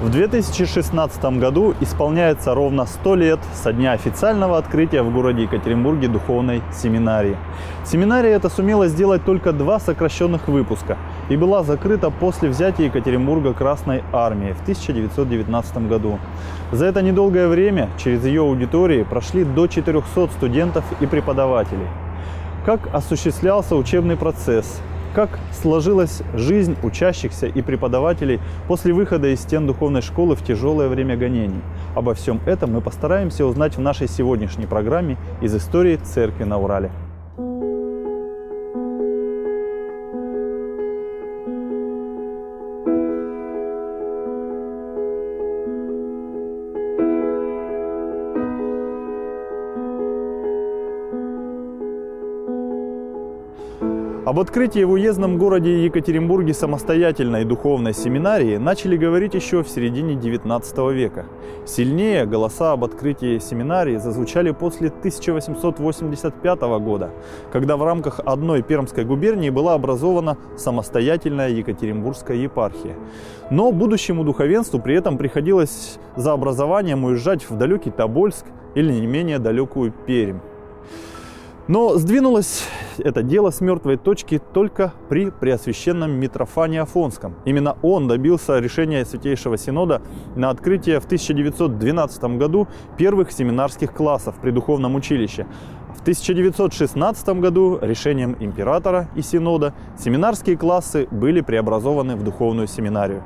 В 2016 году исполняется ровно 100 лет со дня официального открытия в городе Екатеринбурге духовной семинарии. Семинария эта сумела сделать только 2 сокращенных выпуска и была закрыта после взятия Екатеринбурга Красной Армией в 1919 году. За это недолгое время через ее аудитории прошли до 400 студентов и преподавателей. Как осуществлялся учебный процесс? Как сложилась жизнь учащихся и преподавателей после выхода из стен духовной школы в тяжелое время гонений? Обо всем этом мы постараемся узнать в нашей сегодняшней программе из истории церкви на Урале. Об открытии в уездном городе Екатеринбурге самостоятельной духовной семинарии начали говорить еще в середине XIX века. Сильнее голоса об открытии семинарии зазвучали после 1885 года, когда в рамках одной Пермской губернии была образована самостоятельная Екатеринбургская епархия. Но будущему духовенству при этом приходилось за образованием уезжать в далекий Тобольск или не менее далекую Пермь. Но сдвинулось это дело с мертвой точки только при Преосвященном Митрофане Афонском. Именно он добился решения Святейшего Синода на открытие в 1912 году первых семинарских классов при Духовном училище. В 1916 году решением императора и Синода семинарские классы были преобразованы в духовную семинарию.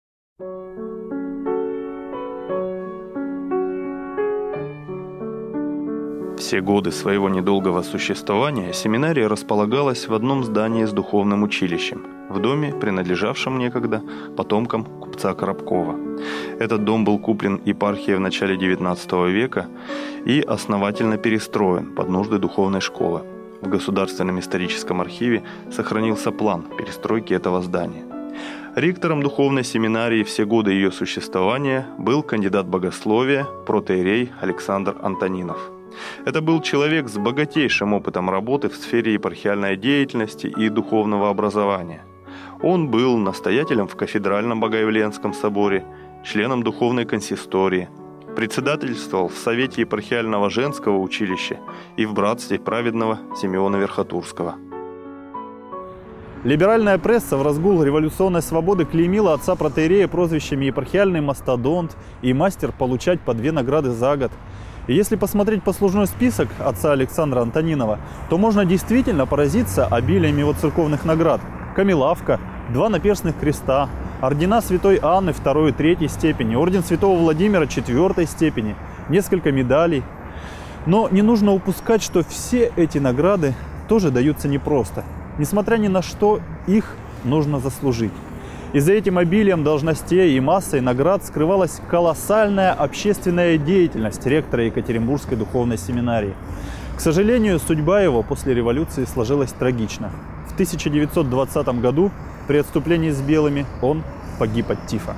Все годы своего недолгого существования семинария располагалась в одном здании с духовным училищем, в доме, принадлежавшем некогда потомкам купца Коробкова. Этот дом был куплен епархией в начале XIX века и основательно перестроен под нужды духовной школы. В Государственном историческом архиве сохранился план перестройки этого здания. Ректором духовной семинарии все годы ее существования был кандидат богословия, протоиерей Александр Антонинов. Это был человек с богатейшим опытом работы в сфере епархиальной деятельности и духовного образования. Он был настоятелем в кафедральном Богоявленском соборе, членом духовной консистории, председательствовал в Совете епархиального женского училища и в братстве праведного Симеона Верхотурского. Либеральная пресса в разгул революционной свободы клеймила отца протоиерея прозвищами «епархиальный мастодонт» и «мастер получать по 2 награды за год». И если посмотреть послужной список отца Александра Антонинова, то можно действительно поразиться обилием его церковных наград. Камелавка, 2 наперстных креста, ордена святой Анны 2 и 3 степени, орден святого Владимира 4 степени, несколько медалей. Но не нужно упускать, что все эти награды тоже даются непросто. Несмотря ни на что, их нужно заслужить. И за этим обилием должностей и массой наград скрывалась колоссальная общественная деятельность ректора Екатеринбургской духовной семинарии. К сожалению, судьба его после революции сложилась трагично. В 1920 году при отступлении с белыми он погиб от тифа.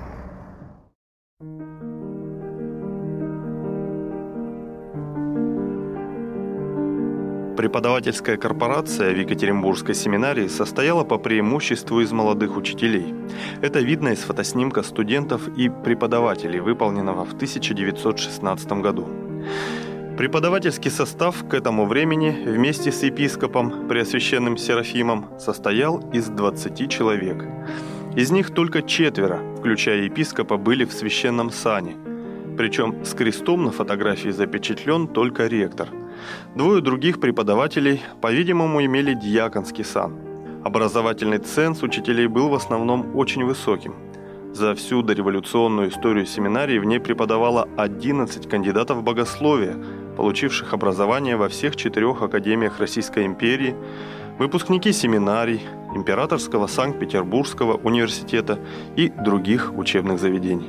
Преподавательская корпорация в Екатеринбургской семинарии состояла по преимуществу из молодых учителей. Это видно из фотоснимка студентов и преподавателей, выполненного в 1916 году. Преподавательский состав к этому времени вместе с епископом Преосвященным Серафимом состоял из 20 человек. Из них только 4, включая епископа, были в священном сане. Причем с крестом на фотографии запечатлен только ректор. 2 других преподавателей, по-видимому, имели диаконский сан. Образовательный ценз учителей был в основном очень высоким. За всю дореволюционную историю семинарии в ней преподавало 11 кандидатов богословия, получивших образование во всех 4 академиях Российской империи, выпускники семинарий, Императорского Санкт-Петербургского университета и других учебных заведений.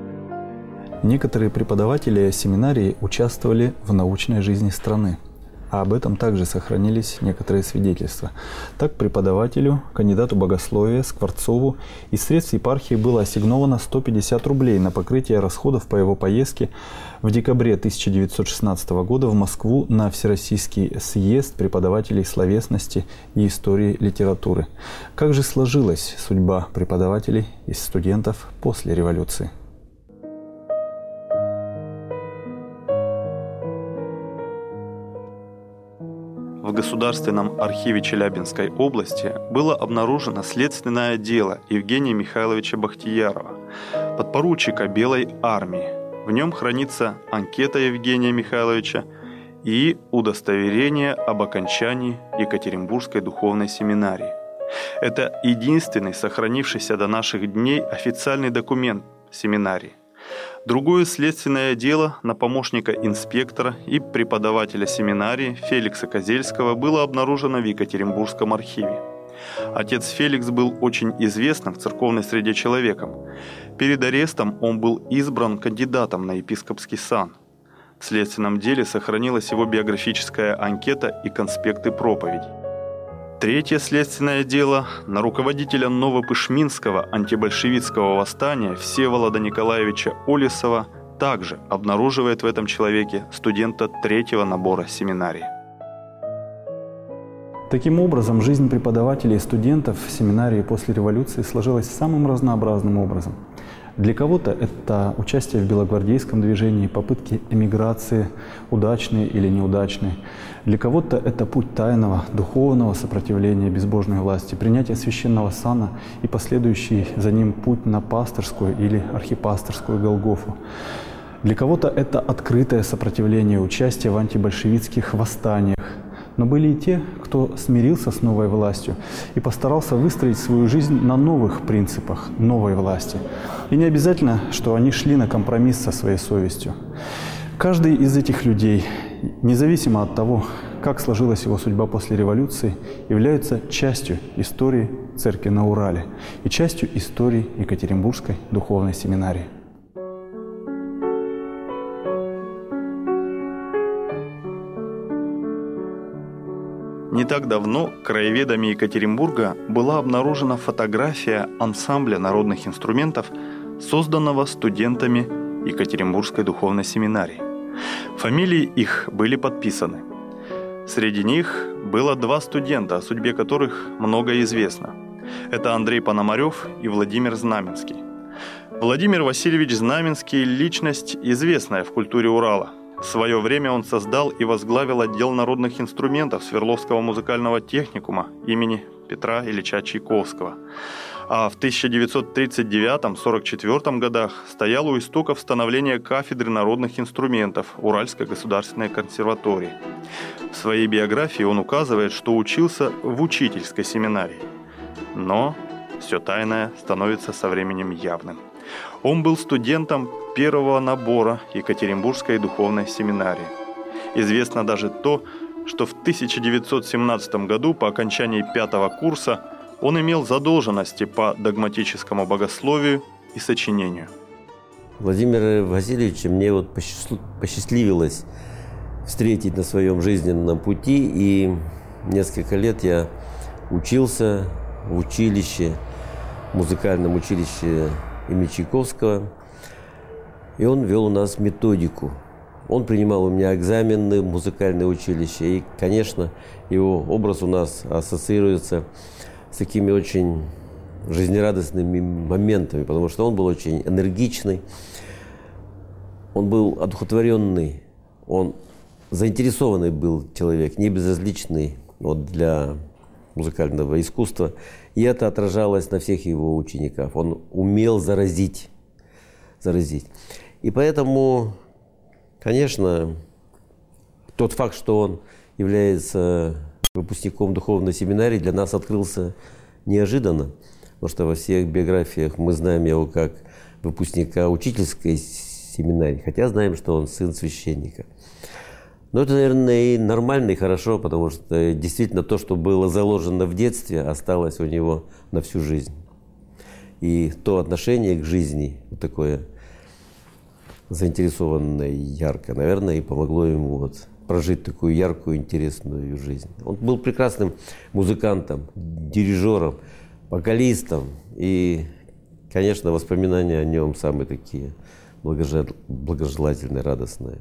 Некоторые преподаватели семинарии участвовали в научной жизни страны. а об этом также сохранились некоторые свидетельства. Так, преподавателю, кандидату богословия Скворцову из средств епархии было ассигновано 150 рублей на покрытие расходов по его поездке в декабре 1916 года в Москву на Всероссийский съезд преподавателей словесности и истории литературы. Как же сложилась судьба преподавателей и студентов после революции? В Государственном архиве Челябинской области было обнаружено следственное дело Евгения Михайловича Бахтиярова, подпоручика Белой армии. В нем хранится анкета Евгения Михайловича и удостоверение об окончании Екатеринбургской духовной семинарии. Это единственный сохранившийся до наших дней официальный документ семинарии. Другое следственное дело на помощника инспектора и преподавателя семинарии Феликса Козельского было обнаружено в Екатеринбургском архиве. Отец Феликс был очень известным в церковной среде человеком. Перед арестом он был избран кандидатом на епископский сан. В следственном деле сохранилась его биографическая анкета и конспекты проповедей. Третье следственное дело на руководителя Новопышминского антибольшевистского восстания Всеволода Николаевича Олесова также обнаруживает в этом человеке студента третьего набора семинарии. Таким образом, жизнь преподавателей и студентов в семинарии после революции сложилась самым разнообразным образом. Для кого-то это участие в белогвардейском движении, попытки эмиграции, удачные или неудачные. Для кого-то это путь тайного, духовного сопротивления безбожной власти, принятие священного сана и последующий за ним путь на пасторскую или архипасторскую Голгофу. Для кого-то это открытое сопротивление, участие в антибольшевистских восстаниях. Но были и те, кто смирился с новой властью и постарался выстроить свою жизнь на новых принципах новой власти. И не обязательно, что они шли на компромисс со своей совестью. Каждый из этих людей, независимо от того, как сложилась его судьба после революции, является частью истории церкви на Урале и частью истории Екатеринбургской духовной семинарии. Не так давно краеведами Екатеринбурга была обнаружена фотография ансамбля народных инструментов, созданного студентами Екатеринбургской духовной семинарии. Фамилии их были подписаны. Среди них было 2 студента, о судьбе которых многое известно. Это Андрей Пономарев и Владимир Знаменский. Владимир Васильевич Знаменский – личность, известная в культуре Урала. В свое время он создал и возглавил отдел народных инструментов Свердловского музыкального техникума имени Петра Ильича Чайковского. А в 1939-44 годах стоял у истоков становления кафедры народных инструментов Уральской государственной консерватории. В своей биографии он указывает, что учился в учительской семинарии. Но все тайное становится со временем явным. Он был студентом первого набора Екатеринбургской духовной семинарии. Известно даже то, что в 1917 году по окончании 5-го курса он имел задолженности по догматическому богословию и сочинению. Владимира Васильевича мне посчастливилось встретить на своем жизненном пути, и несколько лет я учился в училище, музыкальном училище имени Чайковского, и он вел у нас методику. Он принимал у меня экзамены в музыкальное училище, и, конечно, его образ у нас ассоциируется с такими очень жизнерадостными моментами, потому что он был очень энергичный, он был одухотворенный, он заинтересованный был человек, не безразличный для музыкального искусства. И это отражалось на всех его учениках. Он умел заразить. И поэтому, конечно, тот факт, что он является выпускником духовной семинарии, для нас открылся неожиданно. Потому что во всех биографиях мы знаем его как выпускника учительской семинарии, хотя знаем, что он сын священника. Но это, наверное, и нормально, и хорошо, потому что действительно то, что было заложено в детстве, осталось у него на всю жизнь. И то отношение к жизни, вот такое заинтересованное, яркое, наверное, и помогло ему прожить такую яркую, интересную жизнь. Он был прекрасным музыкантом, дирижером, вокалистом. И, конечно, воспоминания о нем самые такие благожелательные, радостные.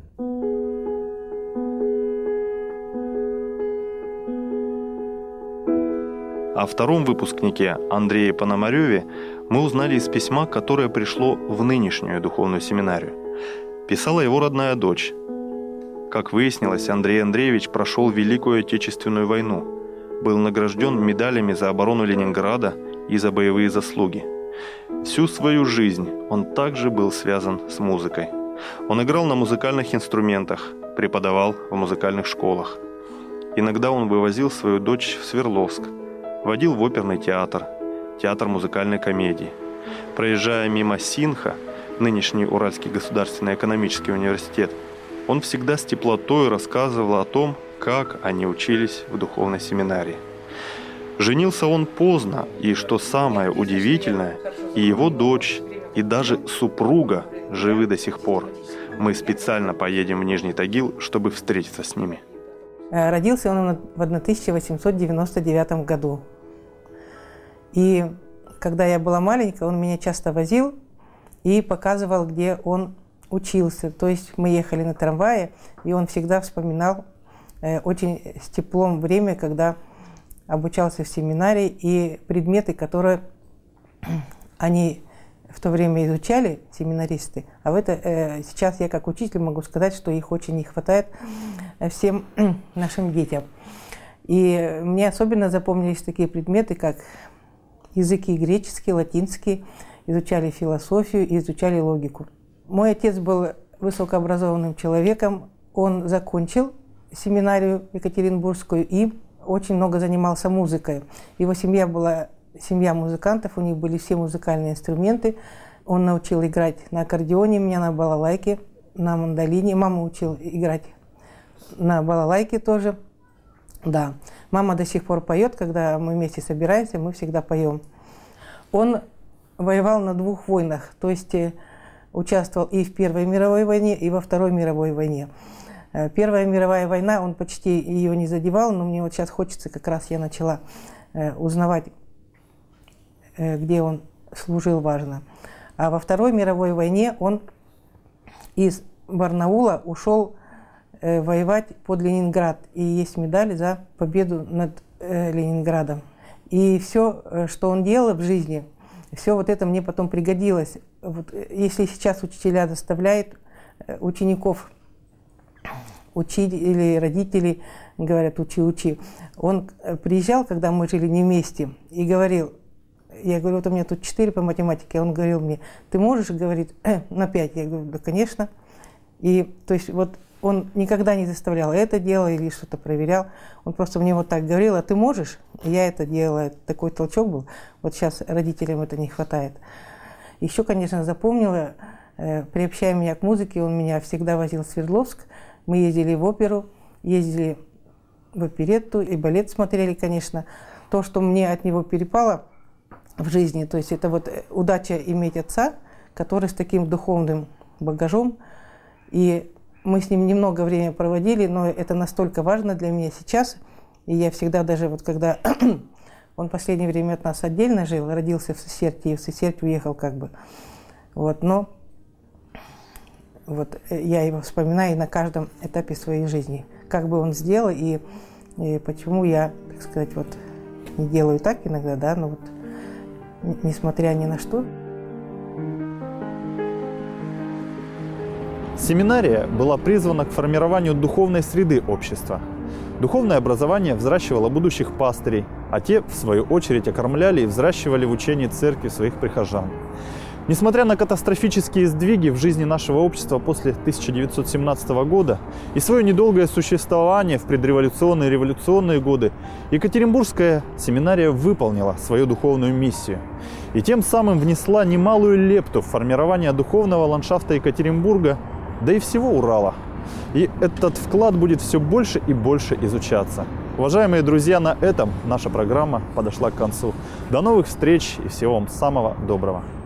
О втором выпускнике Андрее Пономареве мы узнали из письма, которое пришло в нынешнюю духовную семинарию. Писала его родная дочь. Как выяснилось, Андрей Андреевич прошел Великую Отечественную войну, был награжден медалями за оборону Ленинграда и за боевые заслуги. Всю свою жизнь он также был связан с музыкой. Он играл на музыкальных инструментах, преподавал в музыкальных школах. Иногда он вывозил свою дочь в Свердловск, водил в оперный театр, театр музыкальной комедии. Проезжая мимо Синха, нынешний Уральский государственный экономический университет, он всегда с теплотой рассказывал о том, как они учились в духовной семинарии. Женился он поздно, и, что самое удивительное, и его дочь, и даже супруга живы до сих пор. Мы специально поедем в Нижний Тагил, чтобы встретиться с ними. Родился он в 1899 году. И когда я была маленькая, он меня часто возил и показывал, где он учился. То есть мы ехали на трамвае, и он всегда вспоминал очень с теплом время, когда обучался в семинарии, и предметы, которые они в то время изучали, семинаристы. А сейчас я как учитель могу сказать, что их очень не хватает всем нашим детям. И мне особенно запомнились такие предметы, как языки греческий, латинский, изучали философию и изучали логику. Мой отец был высокообразованным человеком, он закончил семинарию Екатеринбургскую и очень много занимался музыкой. Его семья была семья музыкантов, у них были все музыкальные инструменты. Он научил играть на аккордеоне, меня на балалайке, на мандолине. Мама учила играть на балалайке тоже. Да, мама до сих пор поет, когда мы вместе собираемся, мы всегда поем. Он воевал на 2 войнах, то есть участвовал и в Первой мировой войне, и во Второй мировой войне. Первая мировая война, он почти ее не задевал, но мне вот сейчас хочется, как раз я начала узнавать, где он служил, важно. А во Второй мировой войне он из Барнаула ушел воевать под Ленинград. И есть медаль за победу над Ленинградом. И все, что он делал в жизни, все вот это мне потом пригодилось. Вот, если сейчас учителя заставляют учеников учить, или родители говорят «учи». Он приезжал, когда мы жили не вместе, и говорил, я говорю, вот у меня тут 4 по математике, он говорил мне, ты можешь, говорит, на 5? Я говорю, да, конечно. И то есть вот он никогда не заставлял это делать или что-то проверял. Он просто мне вот так говорил, а ты можешь? И я это делала. Такой толчок был. Вот сейчас родителям это не хватает. Еще, конечно, запомнила, приобщая меня к музыке, он меня всегда возил в Свердловск. Мы ездили в оперу, ездили в оперетту и балет смотрели, конечно. То, что мне от него перепало в жизни, то есть это вот удача иметь отца, который с таким духовным багажом. И мы с ним немного времени проводили, но это настолько важно для меня сейчас. И я всегда даже, вот когда он в последнее время от нас отдельно жил, родился в Сесерте, и в Сесерте уехал как бы. Вот, но вот я его вспоминаю на каждом этапе своей жизни. Как бы он сделал и почему я, так сказать, вот не делаю так иногда, да, но вот несмотря ни на что. Семинария была призвана к формированию духовной среды общества. Духовное образование взращивало будущих пастырей, а те, в свою очередь, окормляли и взращивали в учении церкви своих прихожан. Несмотря на катастрофические сдвиги в жизни нашего общества после 1917 года и свое недолгое существование в предреволюционные и революционные годы, Екатеринбургская семинария выполнила свою духовную миссию и тем самым внесла немалую лепту в формирование духовного ландшафта Екатеринбурга, да и всего Урала. И этот вклад будет все больше и больше изучаться. Уважаемые друзья, на этом наша программа подошла к концу. До новых встреч и всего вам самого доброго.